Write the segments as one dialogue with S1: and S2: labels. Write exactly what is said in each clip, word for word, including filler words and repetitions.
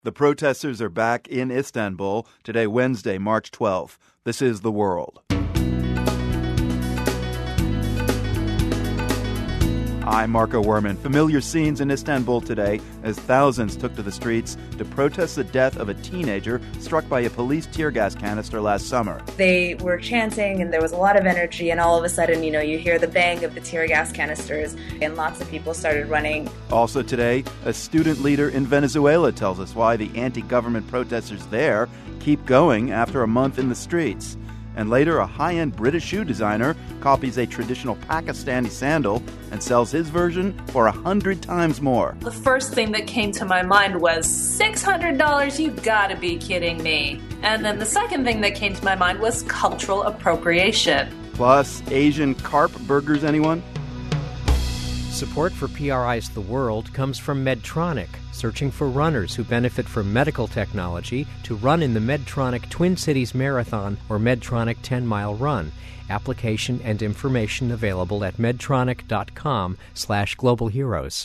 S1: The protesters are back in Istanbul today, Wednesday, March twelfth. This is The World. I'm Marco Werman. Familiar scenes in Istanbul today as thousands took to the streets to protest the death of a teenager struck by a police tear gas canister last summer.
S2: They were chanting and there was a lot of energy, and all of a sudden, you know, you hear the bang of the tear gas canisters and lots of people started running.
S1: Also today, a student leader in Venezuela tells us why the anti-government protesters there keep going after a month in the streets. And later, a high-end British shoe designer copies a traditional Pakistani sandal and sells his version for a hundred times more.
S3: The first thing that came to my mind was, six hundred dollars, you gotta be kidding me. And then the second thing that came to my mind was cultural appropriation.
S1: Plus, Asian carp burgers, anyone?
S4: Support for P R I's The World comes from Medtronic, searching for runners who benefit from medical technology to run in the Medtronic Twin Cities Marathon or Medtronic ten-mile run. Application and information available at medtronic.com slash global heroes.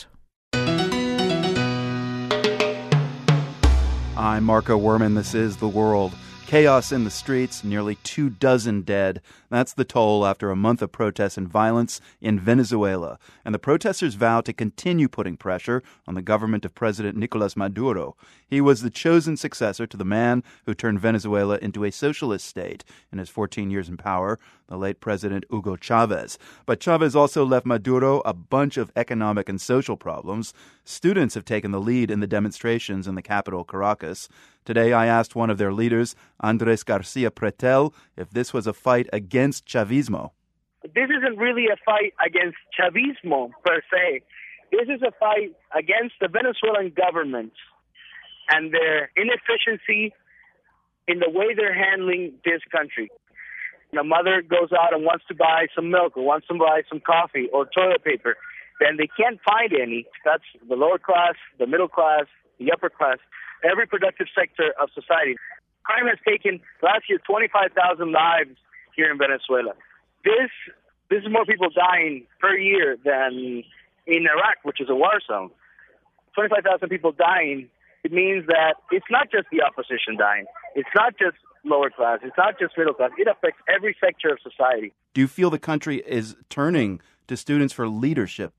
S1: I'm Marco Werman. This is The World. Chaos in the streets, nearly two dozen dead. That's the toll after a month of protests and violence in Venezuela. And the protesters vow to continue putting pressure on the government of President Nicolas Maduro. He was the chosen successor to the man who turned Venezuela into a socialist state in his fourteen years in power, the late President Hugo Chavez. But Chavez also left Maduro a bunch of economic and social problems. Students have taken the lead in the demonstrations in the capital, Caracas. Today, I asked one of their leaders, Andres Garcia Pretel, if this was a fight against Chavismo.
S5: This isn't really a fight against Chavismo, per se. This is a fight against the Venezuelan government and their inefficiency in the way they're handling this country. The mother goes out and wants to buy some milk or wants to buy some coffee or toilet paper. Then they can't find any. That's the lower class, the middle class, the upper class, every productive sector of society. Crime has taken, last year, twenty-five thousand lives here in Venezuela. This this is more people dying per year than in Iraq, which is a war zone. twenty-five thousand people dying, it means that it's not just the opposition dying. It's not just lower class. It's not just middle class. It affects every sector of society.
S1: Do you feel the country is turning to students for leadership?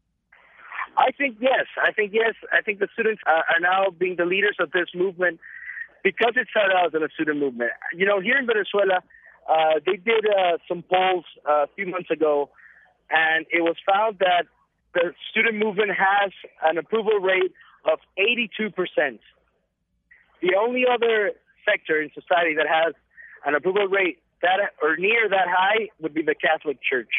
S5: I think yes. I think yes. I think the students are, are now being the leaders of this movement because it started out as a student movement. You know, here in Venezuela, uh, they did uh, some polls uh, a few months ago, and it was found that the student movement has an approval rate of eighty-two percent. The only other sector in society that has an approval rate that or near that high would be the Catholic Church.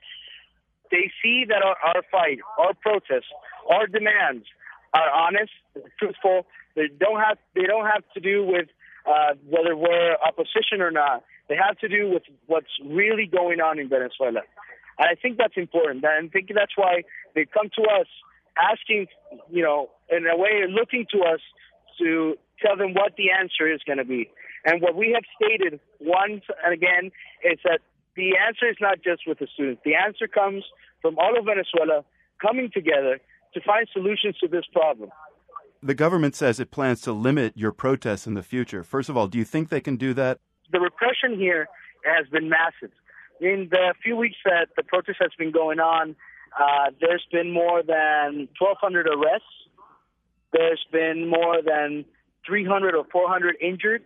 S5: They see that our, our fight, our protests, our demands are honest, truthful. They don't have they don't have to do with uh, whether we're opposition or not. They have to do with what's really going on in Venezuela. And I think that's important. And I think that's why they come to us asking, you know, in a way, looking to us to tell them what the answer is going to be. And what we have stated once and again is that the answer is not just with the students. The answer comes from all of Venezuela coming together to find solutions to this problem.
S1: The government says it plans to limit your protests in the future. First of all, do you think they can do that?
S5: The repression here has been massive. In the few weeks that the protest has been going on, uh, there's been more than twelve hundred arrests. There's been more than three hundred or four hundred injured.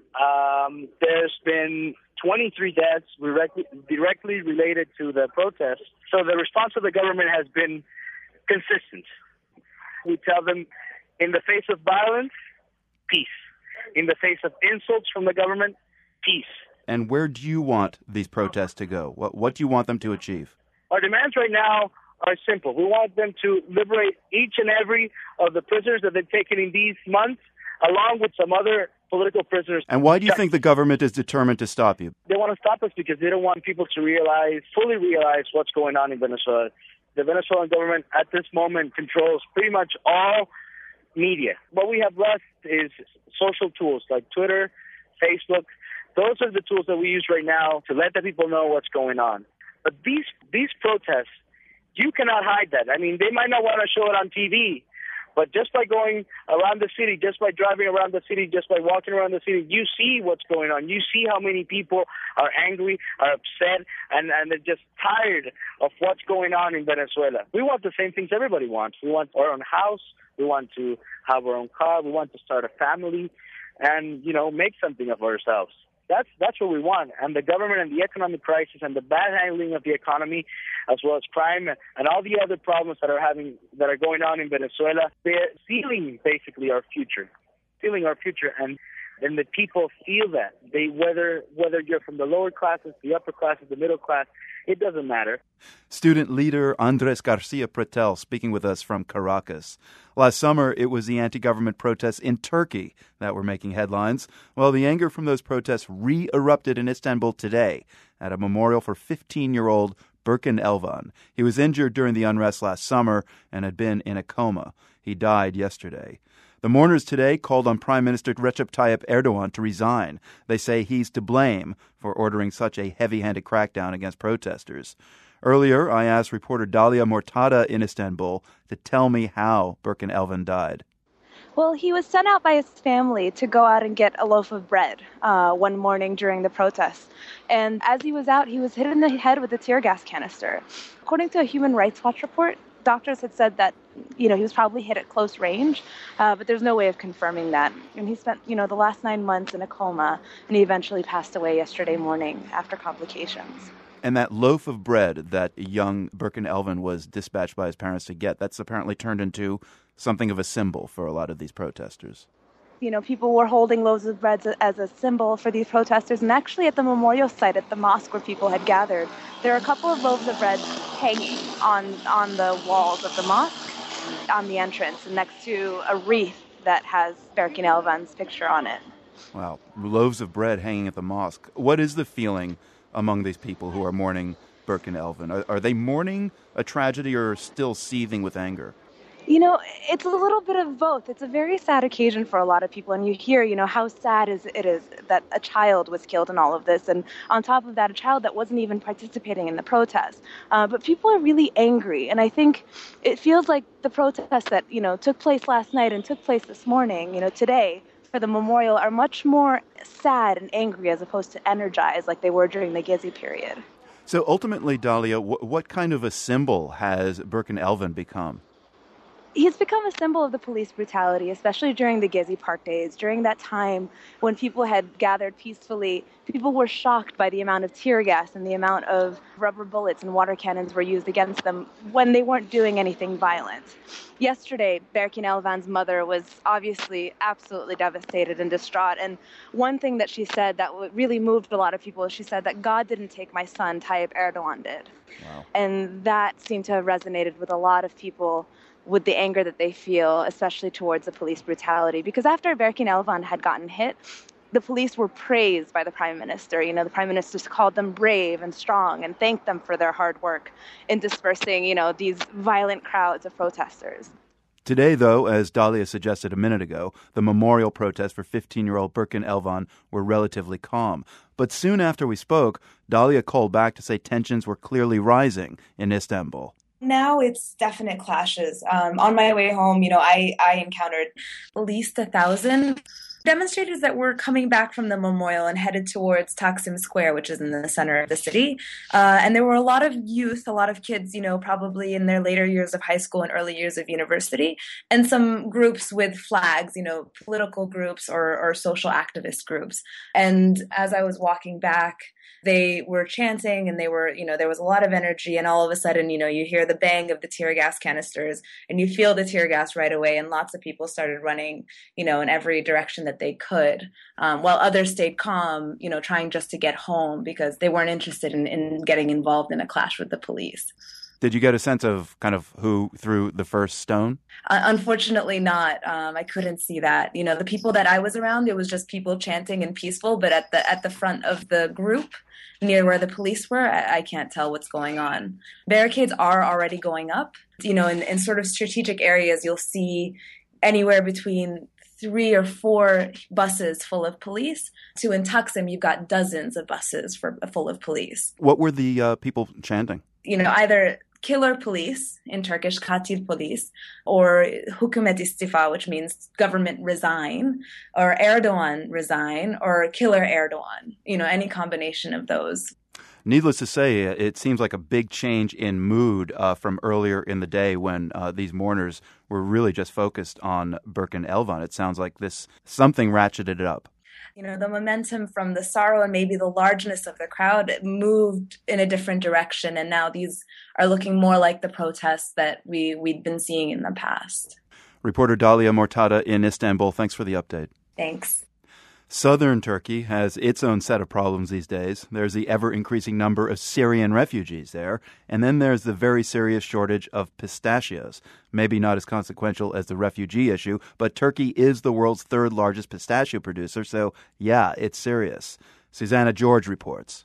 S5: Um, there's been twenty-three deaths directly, directly related to the protests. So the response of the government has been consistent. We tell them, in the face of violence, peace. In the face of insults from the government, peace.
S1: And where do you want these protests to go? What, what do you want them to achieve?
S5: Our demands right now are simple. We want them to liberate each and every of the prisoners that they've taken in these months, along with some other political prisoners.
S1: And why do you think the government is determined to stop you?
S5: They want to stop us because they don't want people to realize, fully realize what's going on in Venezuela. The Venezuelan government at this moment controls pretty much all media. What we have left is social tools like Twitter, Facebook. Those are the tools that we use right now to let the people know what's going on. But these these protests, you cannot hide that. I mean, they might not want to show it on T V, But just by going around the city, just by driving around the city, just by walking around the city, you see what's going on. You see how many people are angry, are upset, and, and they're just tired of what's going on in Venezuela. We want the same things everybody wants. We want our own house. We want to have our own car. We want to start a family and, you know, make something of ourselves. That's that's what we want. And the government and the economic crisis and the bad handling of the economy, as well as crime and all the other problems that are having that are going on in Venezuela, they're stealing basically our future, stealing our future. And and the people feel that. They whether whether you're from the lower classes, the upper classes, the middle class, it doesn't matter.
S1: Student leader Andres Garcia Pretel speaking with us from Caracas. Last summer, it was the anti-government protests in Turkey that were making headlines. Well, the anger from those protests re-erupted in Istanbul today at a memorial for fifteen-year-old Berkin Elvan. He was injured during the unrest last summer and had been in a coma. He died yesterday. The mourners today called on Prime Minister Recep Tayyip Erdogan to resign. They say he's to blame for ordering such a heavy-handed crackdown against protesters. Earlier, I asked reporter Dalia Mortada in Istanbul to tell me how Berkin Elvan died.
S6: Well, he was sent out by his family to go out and get a loaf of bread uh, one morning during the protests. And as he was out, he was hit in the head with a tear gas canister. According to a Human Rights Watch report, doctors had said that, you know, he was probably hit at close range, uh, but there's no way of confirming that. And he spent, you know, the last nine months in a coma, and he eventually passed away yesterday morning after complications.
S1: And that loaf of bread that young Berkin Elvan was dispatched by his parents to get, that's apparently turned into something of a symbol for a lot of these protesters.
S6: You know, people were holding loaves of bread as a symbol for these protesters. And actually at the memorial site at the mosque where people had gathered, there are a couple of loaves of bread hanging on, on the walls of the mosque, on the entrance, next to a wreath that has Berkin Elvan's picture on it.
S1: Wow, loaves of bread hanging at the mosque. What is the feeling among these people who are mourning Berkin Elvan? Are, are they mourning a tragedy or still seething with anger?
S6: You know, it's a little bit of both. It's a very sad occasion for a lot of people. And you hear, you know, how sad is it is that a child was killed in all of this. And on top of that, a child that wasn't even participating in the protest. Uh, but people are really angry. And I think it feels like the protests that, you know, took place last night and took place this morning, you know, today, for the memorial are much more sad and angry as opposed to energized like they were during the Gezi period.
S1: So ultimately, Dalia, w- what kind of a symbol has Berkin Elvan become?
S6: He's become a symbol of the police brutality, especially during the Gezi Park days. During that time when people had gathered peacefully, people were shocked by the amount of tear gas and the amount of rubber bullets and water cannons were used against them when they weren't doing anything violent. Yesterday, Berkin Elvan's mother was obviously absolutely devastated and distraught. And one thing that she said that really moved a lot of people is she said that God didn't take my son, Tayyip Erdogan did. Wow. And that seemed to have resonated with a lot of people, with the anger that they feel, especially towards the police brutality. Because after Berkin Elvan had gotten hit, the police were praised by the Prime Minister. You know, the Prime Minister called them brave and strong and thanked them for their hard work in dispersing, you know, these violent crowds of protesters.
S1: Today, though, as Dalia suggested a minute ago, the memorial protests for fifteen-year-old Berkin Elvan were relatively calm. But soon after we spoke, Dalia called back to say tensions were clearly rising in Istanbul.
S2: Now it's definite clashes. Um, on my way home, you know, I, I encountered at least a thousand demonstrators that were coming back from the memorial and headed towards Taksim Square, which is in the center of the city. Uh, and there were a lot of youth, a lot of kids, you know, probably in their later years of high school and early years of university, and some groups with flags, you know, political groups or, or social activist groups. And as I was walking back, they were chanting and they were, you know, there was a lot of energy, and all of a sudden, you know, you hear the bang of the tear gas canisters and you feel the tear gas right away. And lots of people started running, you know, in every direction that they could, um, while others stayed calm, you know, trying just to get home because they weren't interested in, in getting involved in a clash with the police.
S1: Did you get a sense of kind of who threw the first stone?
S2: Uh, unfortunately not. Um, I couldn't see that. You know, the people that I was around, it was just people chanting and peaceful. But at the at the front of the group, near where the police were, I, I can't tell what's going on. Barricades are already going up. You know, in, in sort of strategic areas, you'll see anywhere between three or four buses full of police, to in Taksim, you've got dozens of buses for, full of police.
S1: What were the uh, people chanting?
S2: You know, either killer police, in Turkish katil police, or hükümet istifa, which means government resign, or Erdogan resign, or killer Erdogan, you know, any combination of those.
S1: Needless to say, it seems like a big change in mood uh, from earlier in the day when uh, these mourners were really just focused on Berkin Elvan. It sounds like this something ratcheted it up.
S2: You know, the momentum from the sorrow and maybe the largeness of the crowd moved in a different direction, and now these are looking more like the protests that we, we'd been seeing in the past.
S1: Reporter Dalia Mortada in Istanbul, thanks for the update.
S2: Thanks.
S1: Southern Turkey has its own set of problems these days. There's the ever-increasing number of Syrian refugees there, and then there's the very serious shortage of pistachios. Maybe not as consequential as the refugee issue, but Turkey is the world's third largest pistachio producer, so yeah, it's serious. Susanna George reports.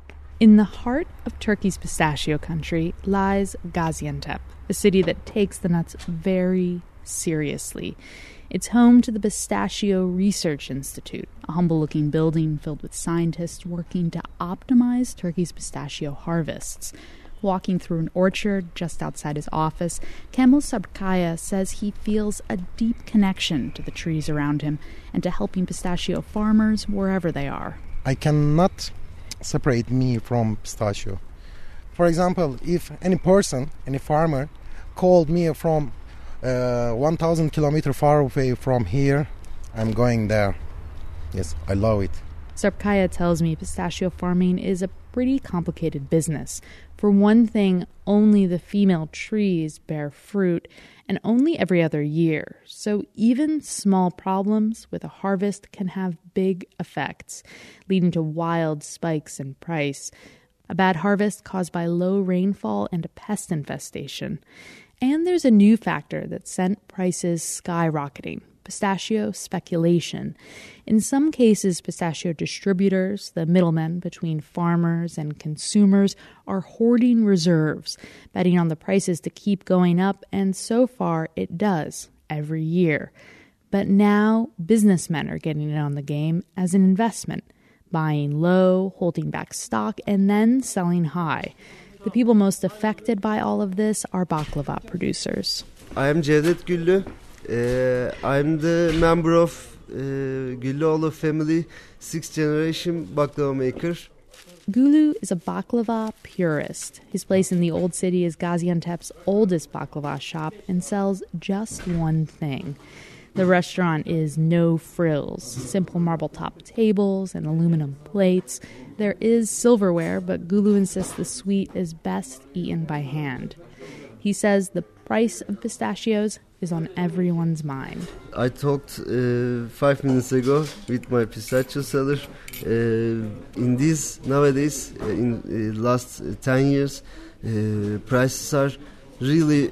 S7: In the heart of Turkey's pistachio country lies Gaziantep, a city that takes the nuts very seriously. It's home to the Pistachio Research Institute, a humble-looking building filled with scientists working to optimize Turkey's pistachio harvests. Walking through an orchard just outside his office, Kemal Sabkaya says he feels a deep connection to the trees around him and to helping pistachio farmers wherever they are.
S8: I cannot separate me from pistachio. For example, if any person, any farmer, called me from Uh, one thousand kilometers far away from here, I'm going there. Yes, I love it.
S7: Sarpkaya tells me pistachio farming is a pretty complicated business. For one thing, only the female trees bear fruit, and only every other year. So even small problems with a harvest can have big effects, leading to wild spikes in price. A bad harvest caused by low rainfall and a pest infestation. And there's a new factor that sent prices skyrocketing: pistachio speculation. In some cases, pistachio distributors, the middlemen between farmers and consumers, are hoarding reserves, betting on the prices to keep going up, and so far it does every year. But now businessmen are getting in on the game as an investment, buying low, holding back stock, and then selling high. The people most affected by all of this are baklava producers.
S9: I am Cevdet Güllü. Uh, I'm the member of uh, Güllüoğlu family, sixth generation baklava maker.
S7: Gulu is a baklava purist. His place in the old city is Gaziantep's oldest baklava shop and sells just one thing. The restaurant is no frills, simple marble-top tables and aluminum plates. There is silverware, but Gulu insists the sweet is best eaten by hand. He says the price of pistachios is on everyone's mind.
S9: I talked uh, five minutes ago with my pistachio seller. Uh, in this, nowadays, uh, in the uh, last uh, ten years, uh, prices are really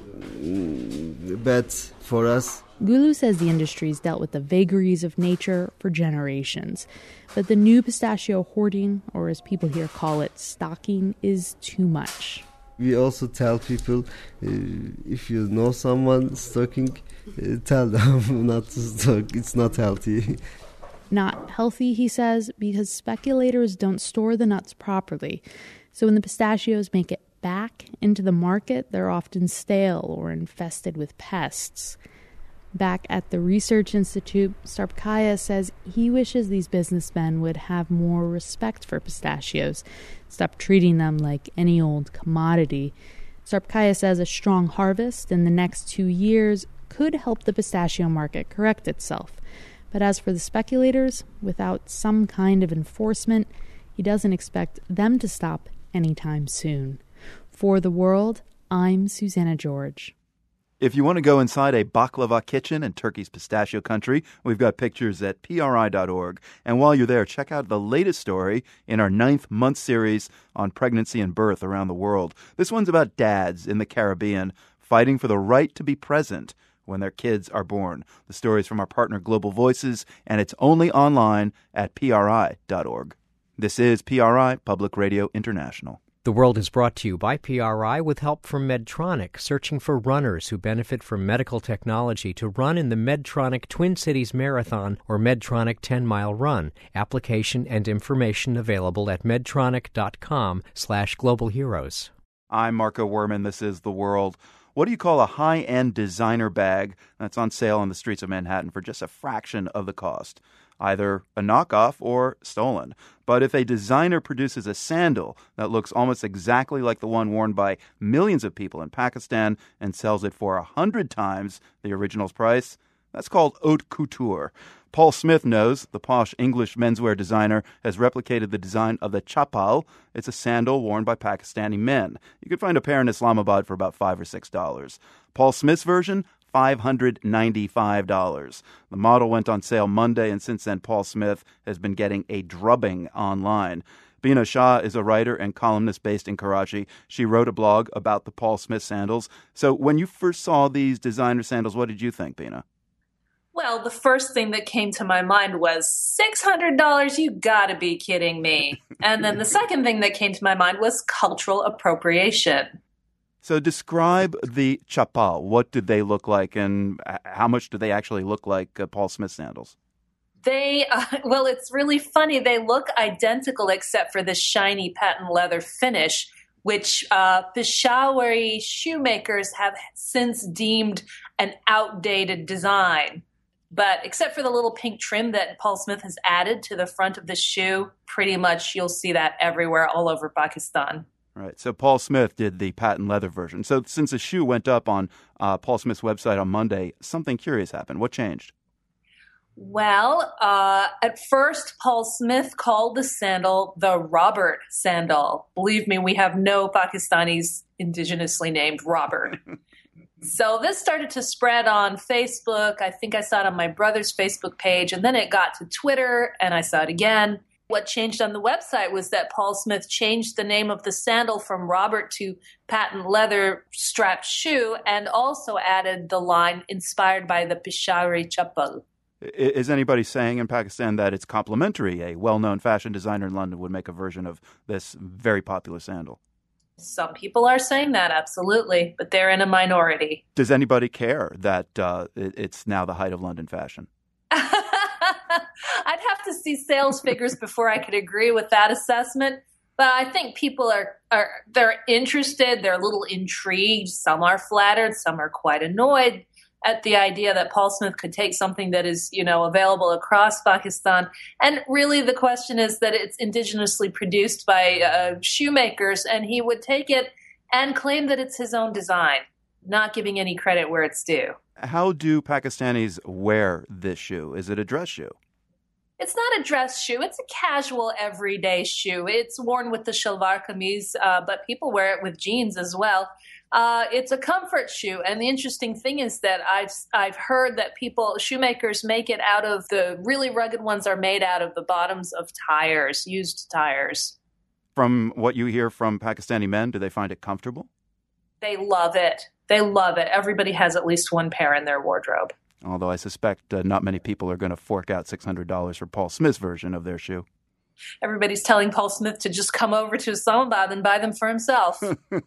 S9: mm, bad for us.
S7: Gulu says the industry's dealt with the vagaries of nature for generations. But the new pistachio hoarding, or as people here call it, stocking, is too much.
S9: We also tell people, uh, if you know someone stocking, uh, tell them not to stock. It's not healthy.
S7: Not healthy, he says, because speculators don't store the nuts properly. So when the pistachios make it back into the market, they're often stale or infested with pests. Back at the Research Institute, Sarpkaya says he wishes these businessmen would have more respect for pistachios, stop treating them like any old commodity. Sarpkaya says a strong harvest in the next two years could help the pistachio market correct itself. But as for the speculators, without some kind of enforcement, he doesn't expect them to stop anytime soon. For The World, I'm Susanna George.
S1: If you want to go inside a baklava kitchen in Turkey's pistachio country, we've got pictures at P R I dot org. And while you're there, check out the latest story in our ninth month series on pregnancy and birth around the world. This one's about dads in the Caribbean fighting for the right to be present when their kids are born. The story is from our partner Global Voices, and it's only online at P R I dot org. This is P R I, Public Radio International.
S4: The World is brought to you by P R I with help from Medtronic, searching for runners who benefit from medical technology to run in the Medtronic Twin Cities Marathon or Medtronic ten-mile run. Application and information available at medtronic dot com slash global heroes.
S1: I'm Marco Werman. This is The World. What do you call a high-end designer bag that's on sale on the streets of Manhattan for just a fraction of the cost? Either a knockoff or stolen. But if a designer produces a sandal that looks almost exactly like the one worn by millions of people in Pakistan and sells it for a hundred times the original's price, that's called haute couture. Paul Smith knows. The posh English menswear designer has replicated the design of the chappal. It's a sandal worn by Pakistani men. You can find a pair in Islamabad for about five or six dollars. Paul Smith's version, five hundred ninety-five dollars. The model went on sale Monday, and since then, Paul Smith has been getting a drubbing online. Bina Shah is a writer and columnist based in Karachi. She wrote a blog about the Paul Smith sandals. So when you first saw these designer sandals, what did you think, Bina?
S3: Well, the first thing that came to my mind was six hundred dollars, you gotta be kidding me. And then the second thing that came to my mind was cultural appropriation.
S1: So describe the chappal. What did they look like, and how much do they actually look like uh, Paul Smith sandals?
S3: They, uh, well, it's really funny. They look identical except for the shiny patent leather finish, which uh, Peshawari shoemakers have since deemed an outdated design. But except for the little pink trim that Paul Smith has added to the front of the shoe, pretty much you'll see that everywhere all over Pakistan.
S1: Right. So Paul Smith did the patent leather version. So since the shoe went up on uh, Paul Smith's website on Monday, something curious happened. What changed?
S3: Well, uh, at first, Paul Smith called the sandal the Robert sandal. Believe me, we have no Pakistanis indigenously named Robert. So this started to spread on Facebook. I think I saw it on my brother's Facebook page, and then it got to Twitter, and I saw it again. What changed on the website was that Paul Smith changed the name of the sandal from Robert to patent leather strapped shoe, and also added the line inspired by the Peshawari chappal.
S1: Is anybody saying in Pakistan that it's complimentary? A well-known fashion designer in London would make a version of this very popular sandal.
S3: Some people are saying that, absolutely, but they're in a minority.
S1: Does anybody care that uh, it's now the height of London fashion?
S3: I'd have to see sales figures before I could agree with that assessment. But I think people are, are they're interested, they're a little intrigued. Some are flattered, some are quite annoyed at the idea that Paul Smith could take something that is, you know, available across Pakistan. And really the question is that it's indigenously produced by uh, shoemakers, and he would take it and claim that it's his own design, not giving any credit where it's due.
S1: How do Pakistanis wear this shoe? Is it a dress shoe?
S3: It's not a dress shoe. It's a casual, everyday shoe. It's worn with the shalwar kameez, uh, but people wear it with jeans as well. Uh, it's a comfort shoe, and the interesting thing is that I've I've heard that people, shoemakers, make it out of the really rugged ones are made out of the bottoms of tires, used tires.
S1: From what you hear from Pakistani men, do they find it comfortable?
S3: They love it. They love it. Everybody has at least one pair in their wardrobe.
S1: Although I suspect uh, not many people are going to fork out six hundred dollars for Paul Smith's version of their shoe.
S3: Everybody's telling Paul Smith to just come over to Islamabad and buy them for himself.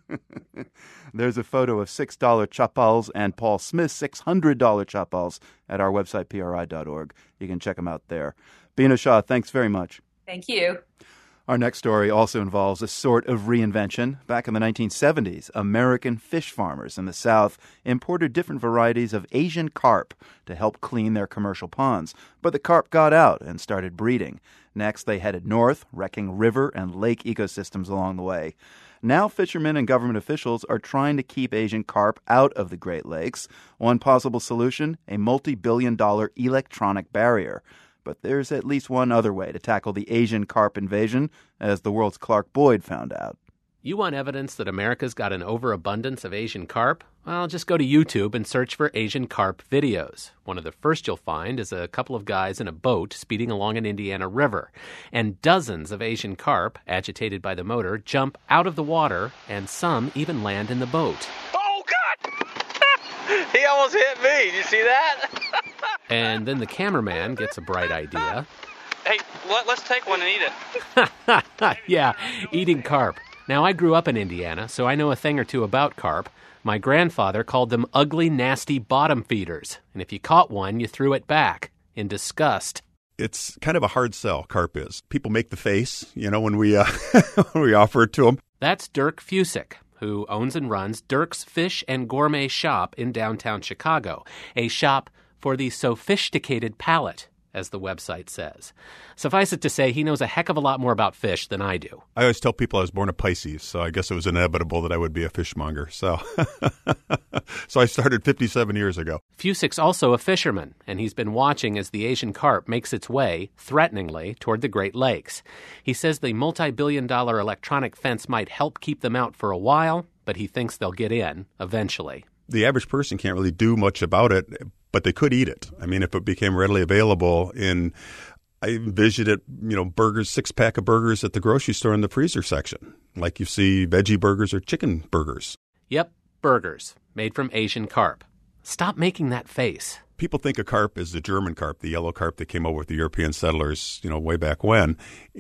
S1: There's a photo of six dollar chappals and Paul Smith's six hundred dollar chappals at our website, P R I dot org. You can check them out there. Bina Shah, thanks very much.
S3: Thank you.
S1: Our next story also involves a sort of reinvention. Back in the nineteen seventies, American fish farmers in the South imported different varieties of Asian carp to help clean their commercial ponds. But the carp got out and started breeding. Next, they headed north, wrecking river and lake ecosystems along the way. Now fishermen and government officials are trying to keep Asian carp out of the Great Lakes. One possible solution, a multi-billion dollar electronic barrier. But there's at least one other way to tackle the Asian carp invasion, as the world's Clark Boyd found out.
S10: You want evidence that America's got an overabundance of Asian carp? Well, just go to YouTube and search for Asian carp videos. One of the first you'll find is a couple of guys in a boat speeding along an Indiana river. And dozens of Asian carp, agitated by the motor, jump out of the water, and some even land in the boat.
S11: Oh, God! He almost hit me. Did you see that?
S10: And then the cameraman gets a bright idea.
S11: Hey, let, let's take one and eat it.
S10: Yeah, eating carp. Now, I grew up in Indiana, so I know a thing or two about carp. My grandfather called them ugly, nasty bottom feeders. And if you caught one, you threw it back in disgust.
S12: It's kind of a hard sell, carp is. People make the face, you know, when we uh, when we offer it to them.
S10: That's Dirk Fusick, who owns and runs Dirk's Fish and Gourmet Shop in downtown Chicago, a shop for the sophisticated palate, as the website says. Suffice it to say, he knows a heck of a lot more about fish than I do.
S12: I always tell people I was born a Pisces, so I guess it was inevitable that I would be a fishmonger. So so I started fifty-seven years ago.
S10: Fusik's also a fisherman, and he's been watching as the Asian carp makes its way, threateningly, toward the Great Lakes. He says the multi-billion dollar electronic fence might help keep them out for a while, but he thinks they'll get in eventually.
S12: The average person can't really do much about it, but they could eat it. I mean, if it became readily available in, I envisioned it, you know, burgers, six pack of burgers at the grocery store in the freezer section, like you see veggie burgers or chicken burgers.
S10: Yep, burgers made from Asian carp. Stop making that face.
S12: People think of carp as the German carp, the yellow carp that came over with the European settlers, you know, way back when.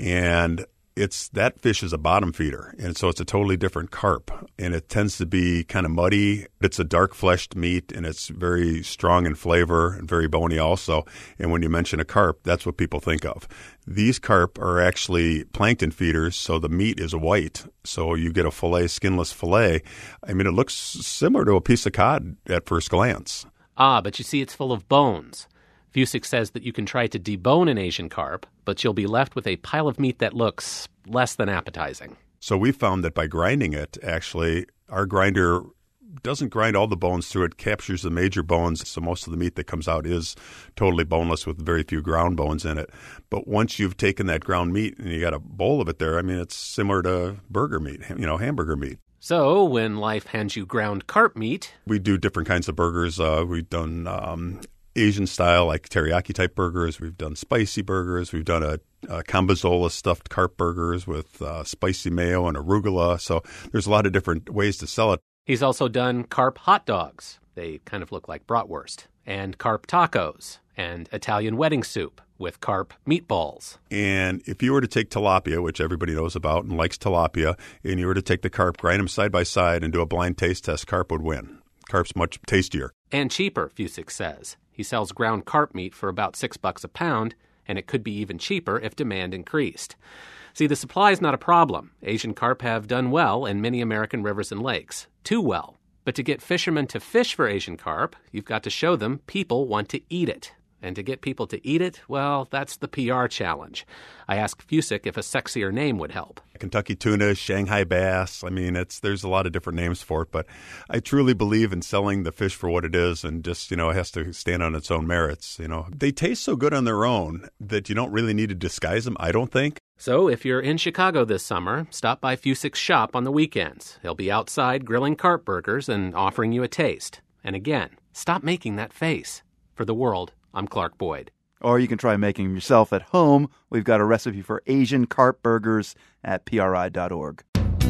S12: And it's that fish is a bottom feeder, and so it's a totally different carp, and it tends to be kind of muddy. It's a dark-fleshed meat, and it's very strong in flavor and very bony also. And when you mention a carp, that's what people think of. These carp are actually plankton feeders, so the meat is white. So you get a fillet, skinless fillet. I mean, it looks similar to a piece of cod at first glance.
S10: Ah, but you see, it's full of bones. Fusik says that you can try to debone an Asian carp, but you'll be left with a pile of meat that looks less than appetizing.
S12: So we found that by grinding it, actually, our grinder doesn't grind all the bones through. It captures the major bones, so most of the meat that comes out is totally boneless with very few ground bones in it. But once you've taken that ground meat and you got a bowl of it there, I mean, it's similar to burger meat, you know, hamburger meat.
S10: So when life hands you ground carp meat...
S12: We do different kinds of burgers. Uh, we've done... Um, Asian style, like teriyaki type burgers. We've done spicy burgers. We've done a, a Cambazola stuffed carp burgers with uh, spicy mayo and arugula. So there's a lot of different ways to sell it.
S10: He's also done carp hot dogs. They kind of look like bratwurst. And carp tacos. And Italian wedding soup with carp meatballs.
S12: And if you were to take tilapia, which everybody knows about and likes tilapia, and you were to take the carp, grind them side by side and do a blind taste test, carp would win. Carp's much tastier.
S10: And cheaper, Fusik says. He sells ground carp meat for about six bucks a pound, and it could be even cheaper if demand increased. See, the supply is not a problem. Asian carp have done well in many American rivers and lakes. Too well. But to get fishermen to fish for Asian carp, you've got to show them people want to eat it. And to get people to eat it, well, that's the P R challenge. I asked Fusik if a sexier name would help.
S12: Kentucky tuna, Shanghai bass. I mean, it's there's a lot of different names for it, but I truly believe in selling the fish for what it is and just, you know, it has to stand on its own merits. You know, they taste so good on their own that you don't really need to disguise them, I don't think.
S10: So if you're in Chicago this summer, stop by Fusik's shop on the weekends. He'll be outside grilling carp burgers and offering you a taste. And again, stop making that face. For the world, I'm Clark Boyd.
S1: Or you can try making them yourself at home. We've got a recipe for Asian carp burgers at P R I dot org.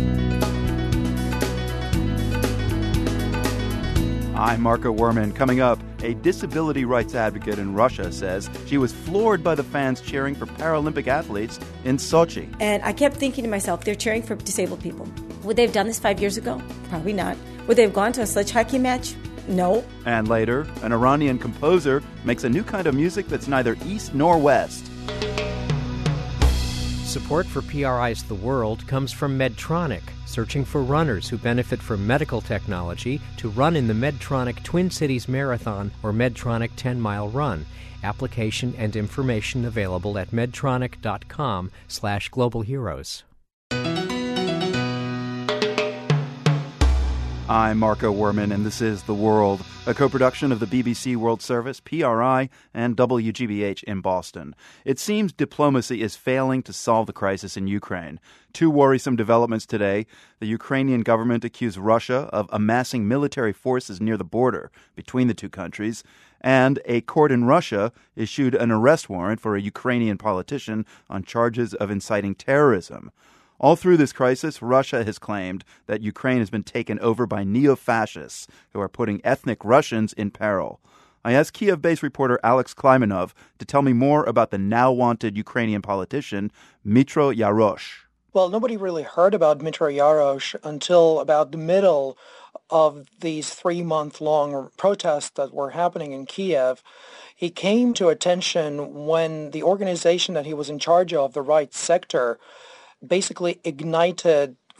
S1: I'm Marco Werman. Coming up, a disability rights advocate in Russia says she was floored by the fans cheering for Paralympic athletes in Sochi.
S13: And I kept thinking to myself, they're cheering for disabled people. Would they have done this five years ago? Probably not. Would they have gone to a sledge hockey match? No.
S1: And later, an Iranian composer makes a new kind of music that's neither east nor west.
S4: Support for P R I's The World comes from Medtronic, searching for runners who benefit from medical technology to run in the Medtronic Twin Cities Marathon or Medtronic ten-mile run. Application and information available at medtronic.com slash global heroes.
S1: I'm Marco Werman, and this is The World, a co-production of the B B C World Service, P R I, and W G B H in Boston. It seems diplomacy is failing to solve the crisis in Ukraine. Two worrisome developments today. The Ukrainian government accused Russia of amassing military forces near the border between the two countries, and a court in Russia issued an arrest warrant for a Ukrainian politician on charges of inciting terrorism. All through this crisis, Russia has claimed that Ukraine has been taken over by neo-fascists who are putting ethnic Russians in peril. I asked Kiev-based reporter Alex Kleimanov to tell me more about the now-wanted Ukrainian politician, Dmytro Yarosh.
S14: Well, nobody really heard about Dmytro Yarosh until about the middle of these three-month-long protests that were happening in Kiev. He came to attention when the organization that he was in charge of, the Right Sector, basically ignited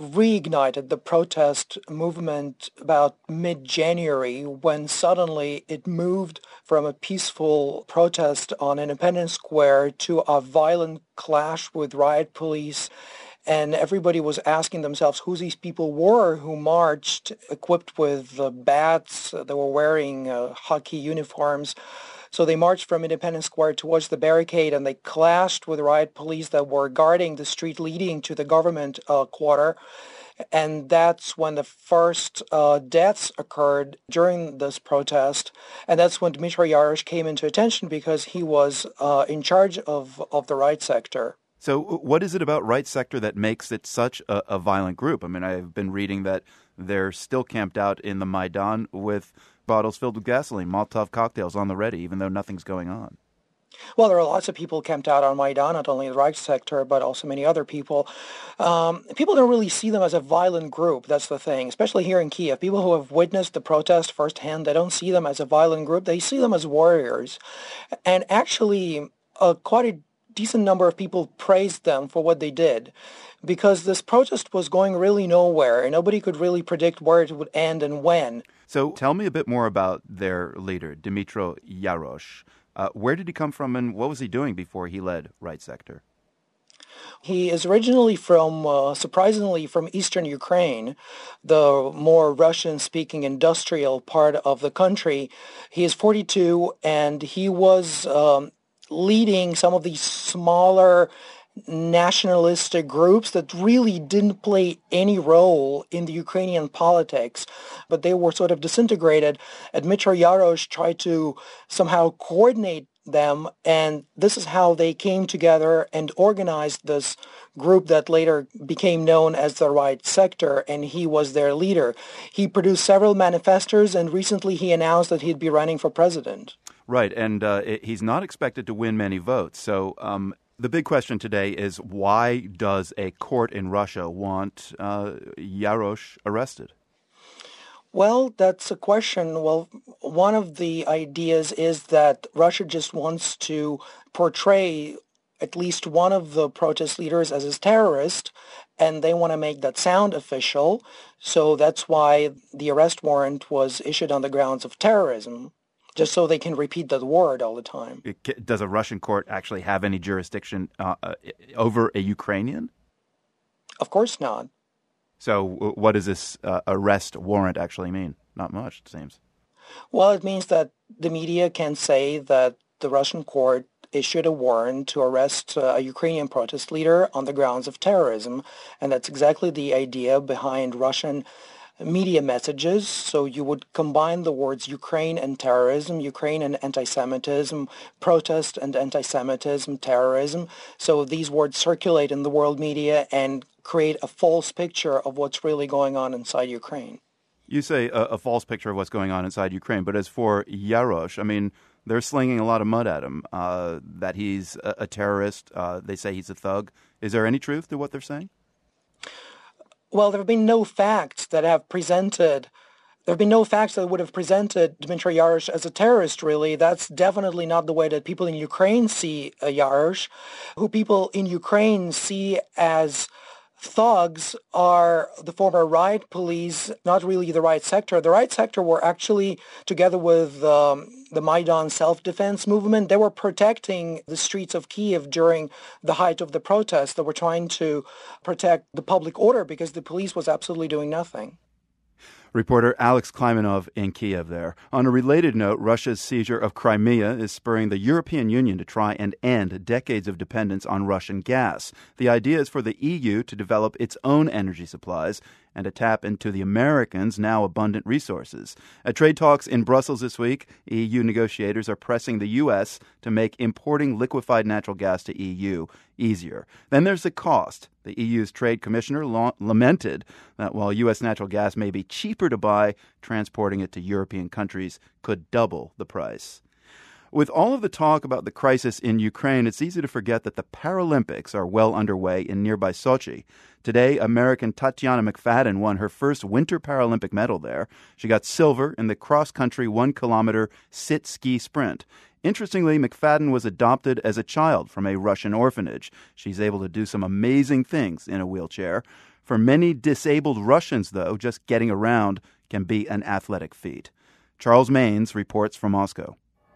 S14: reignited the protest movement about mid-January, when suddenly it moved from a peaceful protest on Independence Square to a violent clash with riot police. And everybody was asking themselves who these people were who marched equipped with uh, bats. They were wearing uh, hockey uniforms. So they marched from Independence Square towards the barricade, and they clashed with riot police that were guarding the street leading to the government uh, quarter. And that's when the first uh, deaths occurred during this protest. And that's when Dmitry Yarosh came into attention, because he was uh, in charge of, of the right sector.
S1: So what is it about Right Sector that makes it such a, a violent group? I mean, I've been reading that they're still camped out in the Maidan with bottles filled with gasoline, Molotov cocktails on the ready, even though nothing's going on.
S14: Well, there are lots of people camped out on Maidan, not only the Right Sector, but also many other people. Um, people don't really see them as a violent group. That's the thing, especially here in Kiev. People who have witnessed the protest firsthand, they don't see them as a violent group. They see them as warriors. And actually, uh, quite a decent number of people praised them for what they did, because this protest was going really nowhere, and nobody could really predict where it would end and when.
S1: So tell me a bit more about their leader, Dmytro Yarosh. Uh, where did he come from, and what was he doing before he led Right Sector?
S14: He is originally from, uh, surprisingly, from eastern Ukraine, the more Russian-speaking industrial part of the country. He is forty-two, and he was um, leading some of these smaller nationalistic groups that really didn't play any role in the Ukrainian politics, but they were sort of disintegrated. And Dmytro Yarosh tried to somehow coordinate them, and this is how they came together and organized this group that later became known as the Right Sector, and he was their leader. He produced several manifestos, and recently he announced that he'd be running for president.
S1: Right, and uh, it, he's not expected to win many votes, so um, the big question today is, why does a court in Russia want uh, Yarosh arrested?
S14: Well, that's a question. Well, one of the ideas is that Russia just wants to portray at least one of the protest leaders as a terrorist, and they want to make that sound official. So that's why the arrest warrant was issued on the grounds of terrorism, just so they can repeat that word all the time.
S1: It, does a Russian court actually have any jurisdiction uh, uh, over a Ukrainian?
S14: Of course not.
S1: So what does this uh, arrest warrant actually mean? Not much, it seems.
S14: Well, it means that the media can say that the Russian court issued a warrant to arrest uh, a Ukrainian protest leader on the grounds of terrorism, and that's exactly the idea behind Russian media messages. So you would combine the words Ukraine and terrorism, Ukraine and anti-Semitism, protest and anti-Semitism, terrorism. So these words circulate in the world media and create a false picture of what's really going on inside Ukraine.
S1: You say a, a false picture of what's going on inside Ukraine, but as for Yarosh, I mean, they're slinging a lot of mud at him, uh, that he's a, a terrorist. Uh, they say he's a thug. Is there any truth to what they're saying?
S14: Well, there have been no facts that have presented, there have been no facts that would have presented Dmytro Yarosh as a terrorist, really. That's definitely not the way that people in Ukraine see uh, Yarosh. Who people in Ukraine see as thugs are the former riot police, not really the Right Sector. The Right Sector were actually, together with um, the Maidan self-defense movement, they were protecting the streets of Kiev during the height of the protests. They were trying to protect the public order because the police was absolutely doing nothing.
S1: Reporter Alex Klimanov in Kiev there. On a related note, Russia's seizure of Crimea is spurring the European Union to try and end decades of dependence on Russian gas. The idea is for the E U to develop its own energy supplies and to tap into the Americans' now abundant resources. At trade talks in Brussels this week, E U negotiators are pressing the U S to make importing liquefied natural gas to E U easier. Then there's the cost. The E U's trade commissioner la- lamented that while U S natural gas may be cheaper to buy, transporting it to European countries could double the price. With all of the talk about the crisis in Ukraine, it's easy to forget that the Paralympics are well underway in nearby Sochi. Today, American Tatiana McFadden won her first Winter Paralympic medal there. She got silver in the cross-country one-kilometer sit-ski sprint. Interestingly, McFadden was adopted as a child from a Russian orphanage. She's able to do some amazing things in a wheelchair. For many disabled Russians, though, just getting around can be an athletic feat. Charles Maynes reports from Moscow.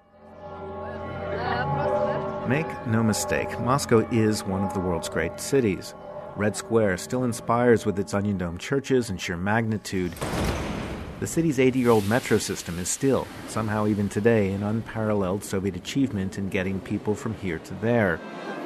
S15: Make no mistake, Moscow is one of the world's great cities. Red Square still inspires with its onion-domed churches and sheer magnitude. The city's eighty-year-old metro system is still, somehow even today, an unparalleled Soviet achievement in getting people from here to there.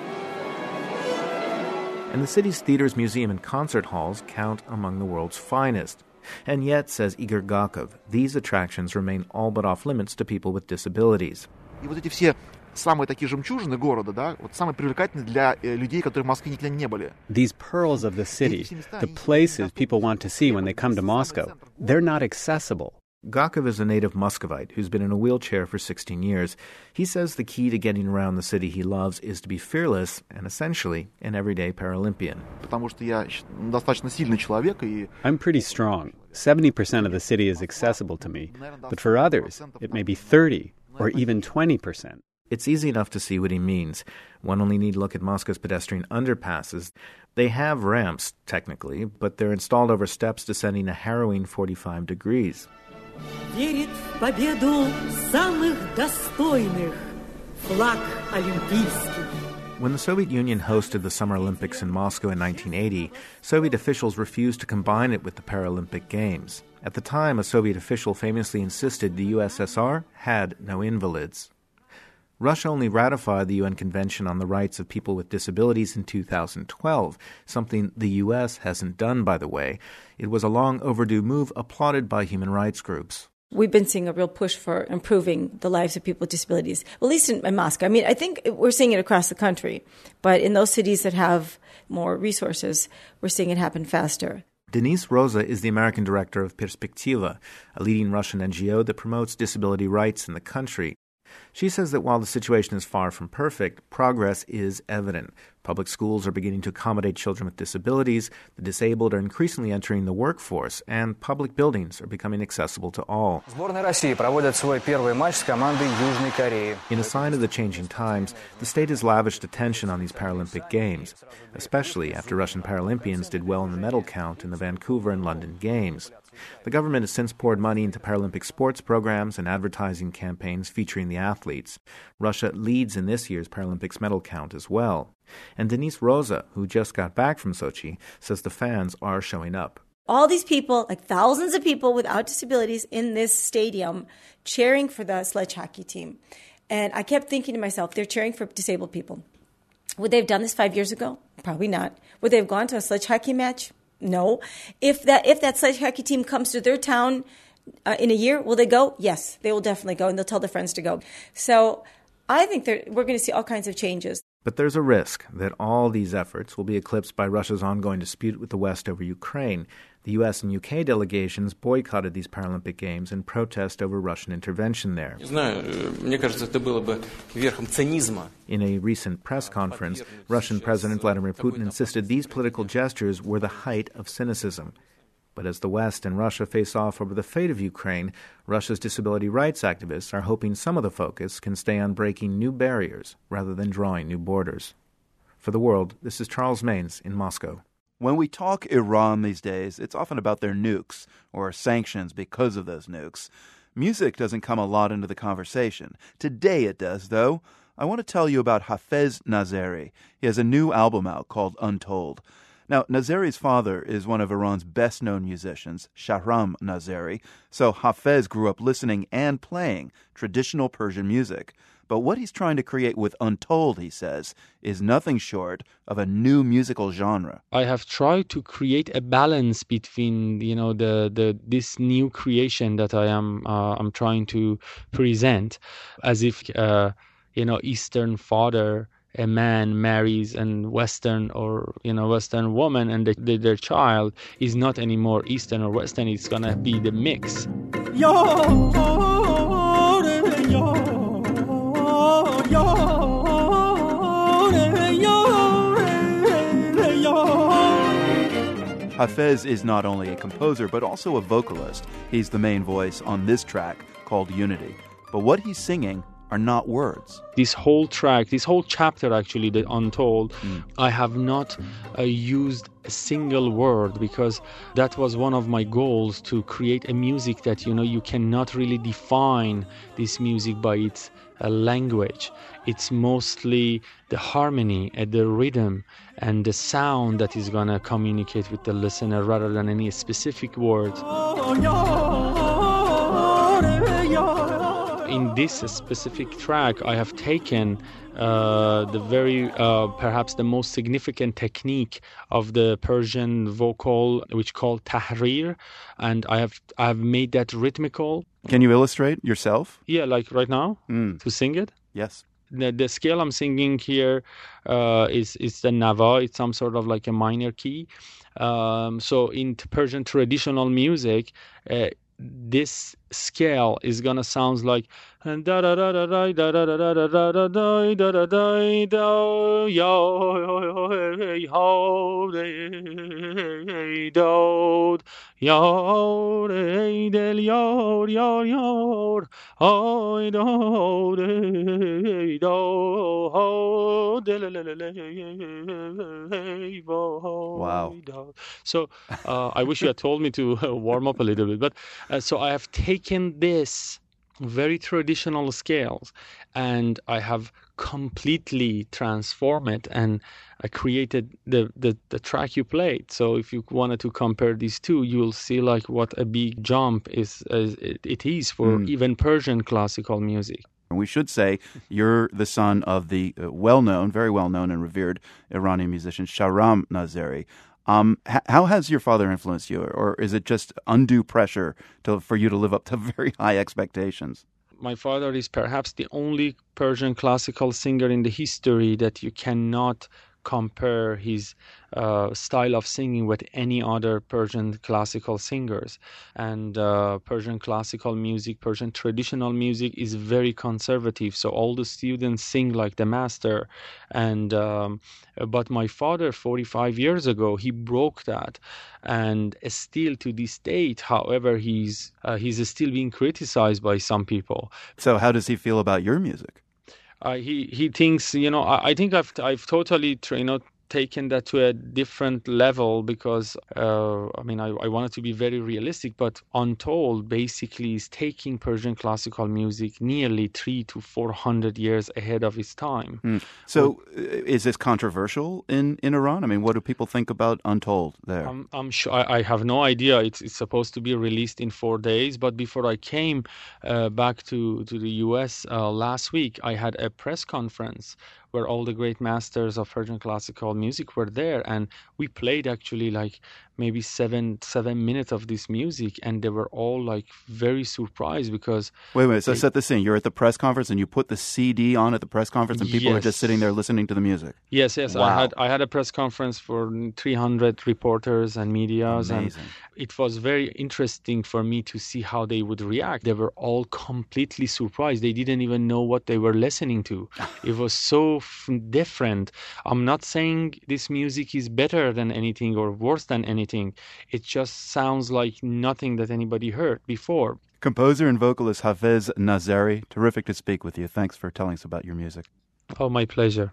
S15: And the city's theaters, museum, and concert halls count among the world's finest. And yet, says Igor Gakov, these attractions remain all but off limits to people with disabilities.
S16: И вот эти все самые такие жемчужины города, да, вот самые привлекательные для людей, которые в Москве никогда не были.
S17: These pearls of the city, the places people want to see when they come to Moscow, they're not accessible.
S15: Gakov is a native Muscovite who's been in a wheelchair for sixteen years. He says the key to getting around the city he loves is to be fearless and essentially an everyday Paralympian.
S16: Потому что я достаточно сильный человек и
S17: I'm pretty strong. seventy percent of the city is accessible to me, but for others, it may be thirty or even twenty percent.
S15: It's easy enough to see what he means. One only need look at Moscow's pedestrian underpasses. They have ramps, technically, but they're installed over steps descending a harrowing forty-five degrees.
S18: Верит в победу самых достойных, флаг олимпийский.
S15: When the Soviet Union hosted the Summer Olympics in Moscow in nineteen eighty, Soviet officials refused to combine it with the Paralympic Games. At the time, a Soviet official famously insisted the U S S R had no invalids. Russia only ratified the U N Convention on the Rights of People with Disabilities in two thousand twelve, something the U S hasn't done, by the way. It was a long overdue move applauded by human rights groups.
S13: We've been seeing a real push for improving the lives of people with disabilities, well, at least in, in Moscow. I mean, I think we're seeing it across the country, but in those cities that have more resources, we're seeing it happen faster.
S15: Denise Rosa is the American director of Perspektiva, a leading Russian N G O that promotes disability rights in the country. She says that while the situation is far from perfect, progress is evident. Public schools are beginning to accommodate children with disabilities, the disabled are increasingly entering the workforce, and public buildings are becoming accessible to all.
S19: Сборная России проводит свой первый матч с командой Южной Кореи.
S15: In a sign of the changing times, the state has lavished attention on these Paralympic Games, especially after Russian Paralympians did well in the medal count in the Vancouver and London Games. The government has since poured money into Paralympic sports programs and advertising campaigns featuring the athletes. Russia leads in this year's Paralympics medal count as well. And Denise Rosa, who just got back from Sochi, says the fans are showing up.
S13: All these people, like thousands of people without disabilities in this stadium, cheering for the sledge hockey team. And I kept thinking to myself, they're cheering for disabled people. Would they have done this five years ago? Probably not. Would they have gone to a sledge hockey match? No. If that if that sledge hockey team comes to their town uh, in a year, will they go? Yes, they will definitely go, and they'll tell their friends to go. So I think we're going to see all kinds of changes.
S15: But there's a risk that all these efforts will be eclipsed by Russia's ongoing dispute with the West over Ukraine. The U S and U K delegations boycotted these Paralympic Games in protest over Russian intervention there. In a recent press conference, Russian President Vladimir Putin insisted these political gestures were the height of cynicism. But as the West and Russia face off over the fate of Ukraine, Russia's disability rights activists are hoping some of the focus can stay on breaking new barriers rather than drawing new borders. For The World, this is Charles Maynes in Moscow.
S1: When we talk Iran these days, it's often about their nukes or sanctions because of those nukes. Music doesn't come a lot into the conversation. Today it does, though. I want to tell you about Hafez Nazeri. He has a new album out called Untold. Now, Nazeri's father is one of Iran's best-known musicians, Shahram Nazeri, so Hafez grew up listening and playing traditional Persian music. But what he's trying to create with Untold, he says, is nothing short of a new musical genre.
S20: I have tried to create a balance between, you know, the, the this new creation that I am uh, I'm trying to present, as if, uh, you know, Eastern father, a man marries a Western or, you know, Western woman, and the, the, their child is not anymore Eastern or Western. It's gonna be the mix. Yo, yo.
S1: Hafez is not only a composer, but also a vocalist. He's the main voice on this track called Unity. But what he's singing are not words.
S20: This whole track, this whole chapter actually, the Untold, mm. I have not uh, used a single word because that was one of my goals, to create a music that, you know, you cannot really define this music by its uh, language. It's mostly the harmony and the rhythm and the sound that is going to communicate with the listener rather than any specific words. In this specific track, I have taken uh, the very, uh, perhaps the most significant technique of the Persian vocal, which called tahrir, and I have I have made that rhythmical.
S1: Can you illustrate yourself?
S20: Yeah, like right now,
S1: mm.
S20: to sing it?
S1: Yes.
S20: The, the scale I'm singing here uh, is, is the Nava. It's some sort of like a minor key. Um, so in Persian traditional music, uh, this scale is gonna sound like da da da da da da da da da da da da da da da da yo hey ho hey do yo hey del yo yo yo ho do hey do ho del hey
S1: wow.
S20: So uh, I wish you had told me to uh, warm up a little bit, but uh, so I have taken this very traditional scales and I have completely transformed it, and I created the, the, the track you played. So if you wanted to compare these two, you'll see like what a big jump is, is it, it is for mm. even Persian classical music.
S1: And we should say you're the son of the uh, well-known, very well-known and revered Iranian musician Shahram Nazeri. Um, h- how has your father influenced you, or is it just undue pressure to, for you to live up to very high expectations?
S20: My father is perhaps the only Persian classical singer in the history that you cannot compare his uh, style of singing with any other Persian classical singers. And uh, Persian classical music, Persian traditional music is very conservative. So all the students sing like the master. And um, but my father, forty-five years ago, he broke that. And still to this date, however, he's uh, he's still being criticized by some people.
S1: So how does he feel about your music?
S20: Uh, he he thinks, you know, I, I think I've I've totally, you know, taken that to a different level because, uh, I mean, I, I wanted to be very realistic, but Untold basically is taking Persian classical music nearly three to four hundred years ahead of its time.
S1: Mm. So well, is this controversial in, in Iran? I mean, what do people think about Untold there?
S20: I'm, I'm sure, I, I have no idea. It's, it's supposed to be released in four days, but before I came uh, back to, to the U S uh, last week, I had a press conference where all the great masters of Persian classical music were there, and we played actually like maybe seven seven minutes of this music, and they were all like very surprised because
S1: wait wait so
S20: they,
S1: set the scene. You're at the press conference and you put the C D on at the press conference and people
S20: yes.
S1: are just sitting there listening to the music.
S20: Yes, yes.
S1: Wow.
S20: I had I had a press conference for three hundred reporters and medias.
S1: Amazing.
S20: And it was very interesting for me to see how they would react. They were all completely surprised. They didn't even know what they were listening to. It was so f- different. I'm not saying this music is better than anything or worse than anything. It just sounds like nothing that anybody heard before.
S1: Composer and vocalist Hafez Nazeri, terrific to speak with you. Thanks for telling us about your music.
S20: Oh, my pleasure.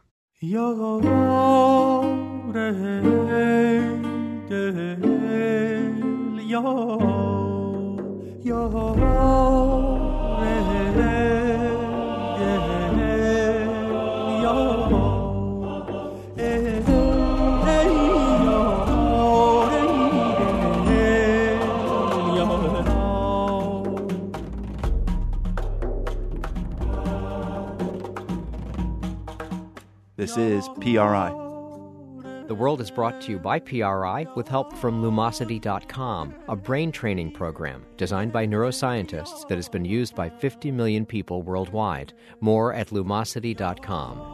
S1: This is P R I.
S4: The World is brought to you by P R I with help from Lumosity dot com, a brain training program designed by neuroscientists that has been used by fifty million people worldwide. More at Lumosity dot com.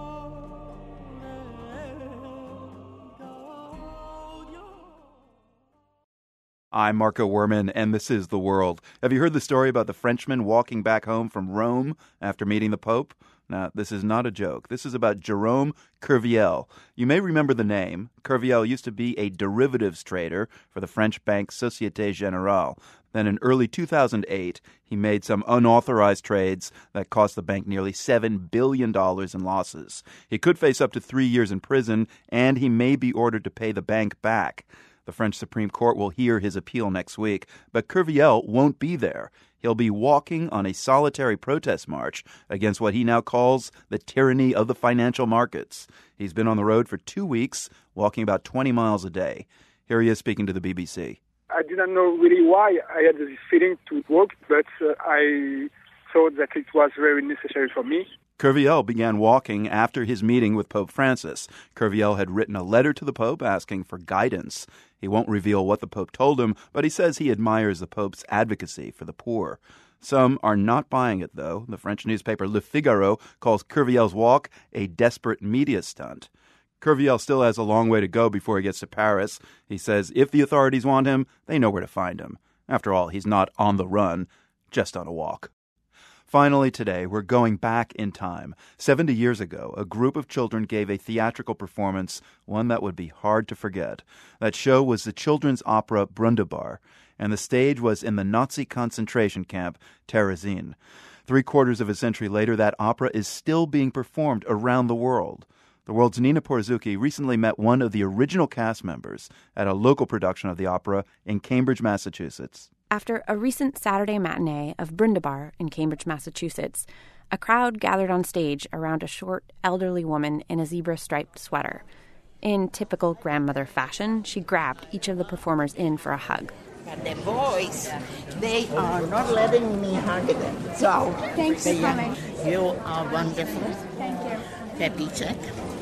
S1: I'm Marco Werman, and this is The World. Have you heard the story about the Frenchman walking back home from Rome after meeting the Pope? Now, this is not a joke. This is about Jerome Kerviel. You may remember the name. Kerviel used to be a derivatives trader for the French bank Société Générale. Then in early two thousand eight, he made some unauthorized trades that cost the bank nearly seven billion dollars in losses. He could face up to three years in prison, and he may be ordered to pay the bank back. The French Supreme Court will hear his appeal next week, but Kerviel won't be there. He'll be walking on a solitary protest march against what he now calls the tyranny of the financial markets. He's been on the road for two weeks, walking about twenty miles a day. Here he is speaking to the B B C.
S21: I didn't know really why I had this feeling to walk, but uh, I thought that it was very necessary for me.
S1: Kerviel began walking after his meeting with Pope Francis. Kerviel had written a letter to the Pope asking for guidance. He won't reveal what the Pope told him, but he says he admires the Pope's advocacy for the poor. Some are not buying it, though. The French newspaper Le Figaro calls Kerviel's walk a desperate media stunt. Kerviel still has a long way to go before he gets to Paris. He says if the authorities want him, they know where to find him. After all, he's not on the run, just on a walk. Finally today, we're going back in time. Seventy years ago, a group of children gave a theatrical performance, one that would be hard to forget. That show was the children's opera Brundibar, and the stage was in the Nazi concentration camp Terezin. Three quarters of a century later, that opera is still being performed around the world. The World's Nina Porzucki recently met one of the original cast members at a local production of the opera in Cambridge, Massachusetts.
S22: After a recent Saturday matinee of Brundibar in Cambridge, Massachusetts, a crowd gathered on stage around a short, elderly woman in a zebra-striped sweater. In typical grandmother fashion, she grabbed each of the performers in for a hug.
S23: But the boys, they are not letting me hug them. So,
S24: thanks for coming.
S23: You are wonderful.
S24: Thank you.
S23: Pepíček.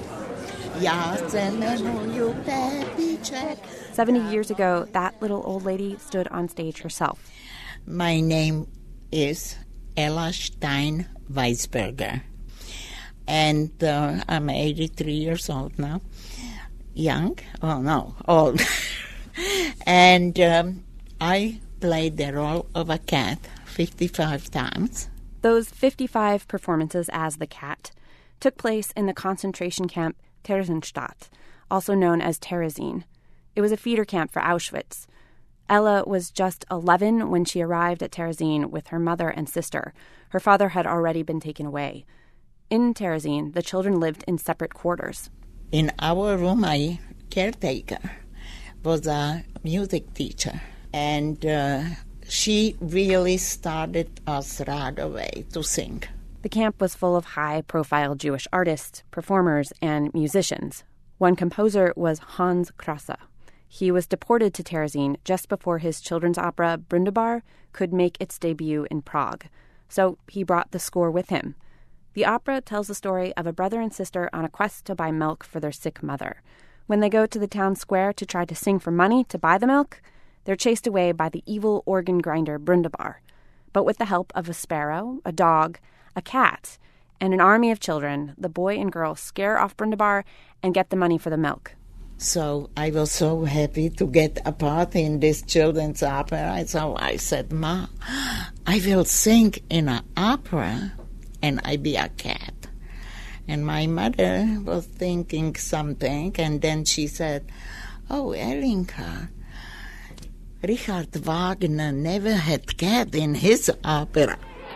S22: Seventy years ago, that little old lady stood on stage herself.
S23: My name is Ella Stein Weisberger, and uh, I'm eighty-three years old now. Young? Oh, no, old. And um, I played the role of a cat fifty-five times.
S22: Those fifty-five performances as the cat took place in the concentration camp Theresienstadt, also known as Terezin. It was a feeder camp for Auschwitz. Ella was just eleven when she arrived at Terezin with her mother and sister. Her father had already been taken away. In Terezin, the children lived in separate quarters.
S23: In our room, my caretaker was a music teacher, and uh, she really started us right away to sing.
S22: The camp was full of high-profile Jewish artists, performers, and musicians. One composer was Hans Krasse. He was deported to Terezin just before his children's opera Brundibar could make its debut in Prague. So he brought the score with him. The opera tells the story of a brother and sister on a quest to buy milk for their sick mother. When they go to the town square to try to sing for money to buy the milk, they're chased away by the evil organ grinder Brundibar. But with the help of a sparrow, a dog, a cat, and an army of children, the boy and girl scare off Brundibar and get the money for the milk.
S23: So I was so happy to get a part in this children's opera. So I said, Ma, I will sing in an opera and I be a cat. And my mother was thinking something, and then she said, oh, Elinka, Richard Wagner never had cat in his opera.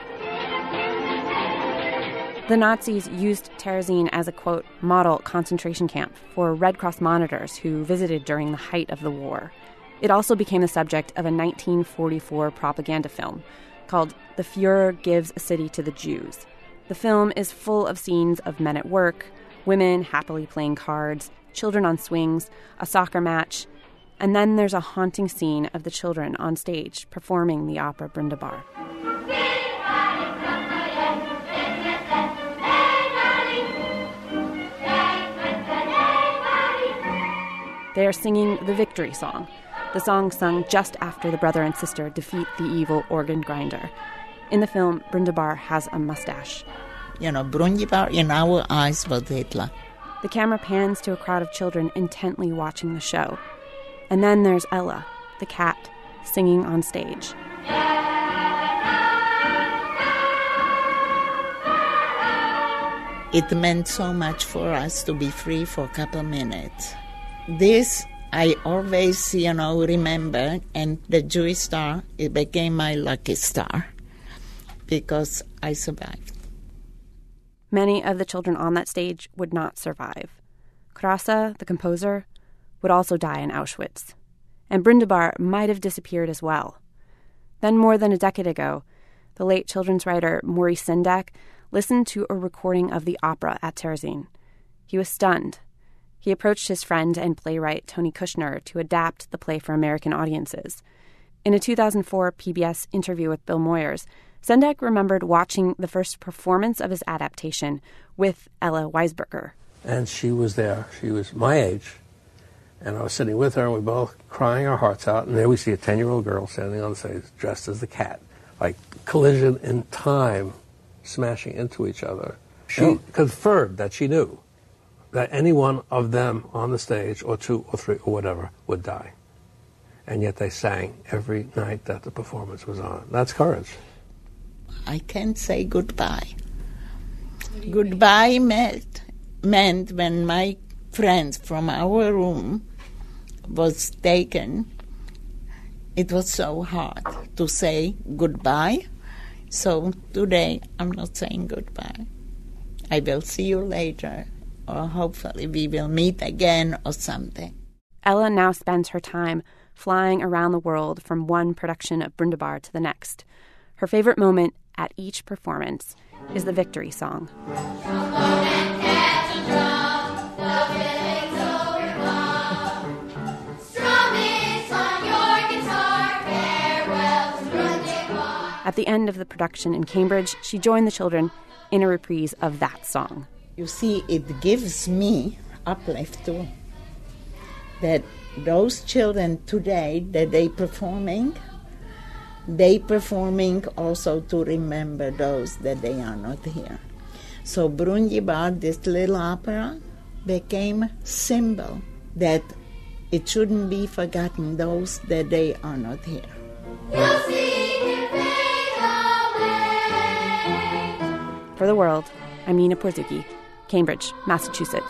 S22: The Nazis used Terezin as a, quote, model concentration camp for Red Cross monitors who visited during the height of the war. It also became the subject of a nineteen forty-four propaganda film called The Fuhrer Gives a City to the Jews. The film is full of scenes of men at work, women happily playing cards, children on swings, a soccer match, and then there's a haunting scene of the children on stage performing the opera Brundibar. They are singing the victory song, the song sung just after the brother and sister defeat the evil organ grinder. In the film, Brundibar has a mustache.
S23: You know, Brundibar in our eyes was Hitler.
S22: The camera pans to a crowd of children intently watching the show. And then there's Ella, the cat, singing on stage.
S23: It meant so much for us to be free for a couple minutes. This I always, you know, remember, and the Jewish star, it became my lucky star because I survived.
S22: Many of the children on that stage would not survive. Krasa, the composer, would also die in Auschwitz. And Brundibar might have disappeared as well. Then, more than a decade ago, the late children's writer Maurice Sendak listened to a recording of the opera at Terezin. He was stunned. He approached his friend and playwright Tony Kushner to adapt the play for American audiences. In a two thousand four P B S interview with Bill Moyers, Sendak remembered watching the first performance of his adaptation with Ella Weisberger.
S2: And she was there. She was my age. And I was sitting with her, and we were both crying our hearts out. And there we see a ten-year-old girl standing on the stage dressed as the cat. Like collision in time, smashing into each other. She oh. confirmed that she knew that any one of them on the stage, or two or three or whatever, would die. And yet they sang every night that the performance was on. That's courage.
S23: I can't say goodbye. Goodbye meant, meant when my friends from our room was taken, it was so hard to say goodbye. So today I'm not saying goodbye. I will see you later, or hopefully we will meet again or something.
S22: Ella now spends her time flying around the world from one production of Brundibar to the next. Her favorite moment at each performance is the victory song. At the end of the production in Cambridge, she joined the children in a reprise of that song.
S23: You see, it gives me uplift too. That those children today, that they performing, they performing also to remember those that they are not here. So Brundibar, this little opera, became symbol that it shouldn't be forgotten those that they are not here.
S22: For The World, I'm Nina Porzuki, Cambridge, Massachusetts.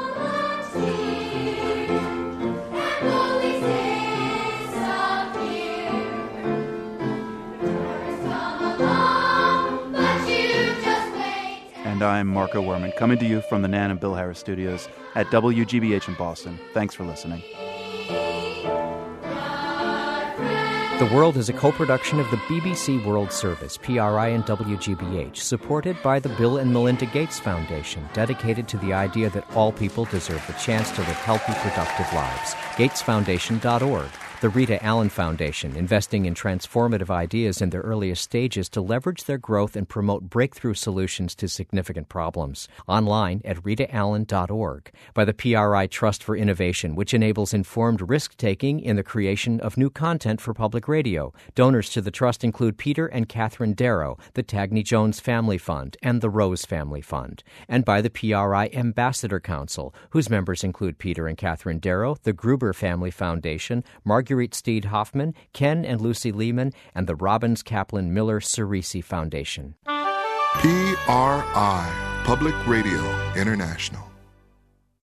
S1: And I'm Marco Werman, coming to you from the Nan and Bill Harris studios at W G B H in Boston. Thanks for listening.
S4: The World is a co-production of the B B C World Service, P R I and W G B H, supported by the Bill and Melinda Gates Foundation, dedicated to the idea that all people deserve the chance to live healthy, productive lives. gates foundation dot org. The Rita Allen Foundation, investing in transformative ideas in their earliest stages to leverage their growth and promote breakthrough solutions to significant problems. Online at rita allen dot org. By the P R I Trust for Innovation, which enables informed risk-taking in the creation of new content for public radio. Donors to the trust include Peter and Catherine Darrow, the Tagney Jones Family Fund, and the Rose Family Fund. And by the P R I Ambassador Council, whose members include Peter and Catherine Darrow, the Gruber Family Foundation, Margaret Steed Hoffman, Ken and Lucy Lehman, and the Robbins Kaplan Miller Cerisi Foundation.
S5: P R I, Public Radio International.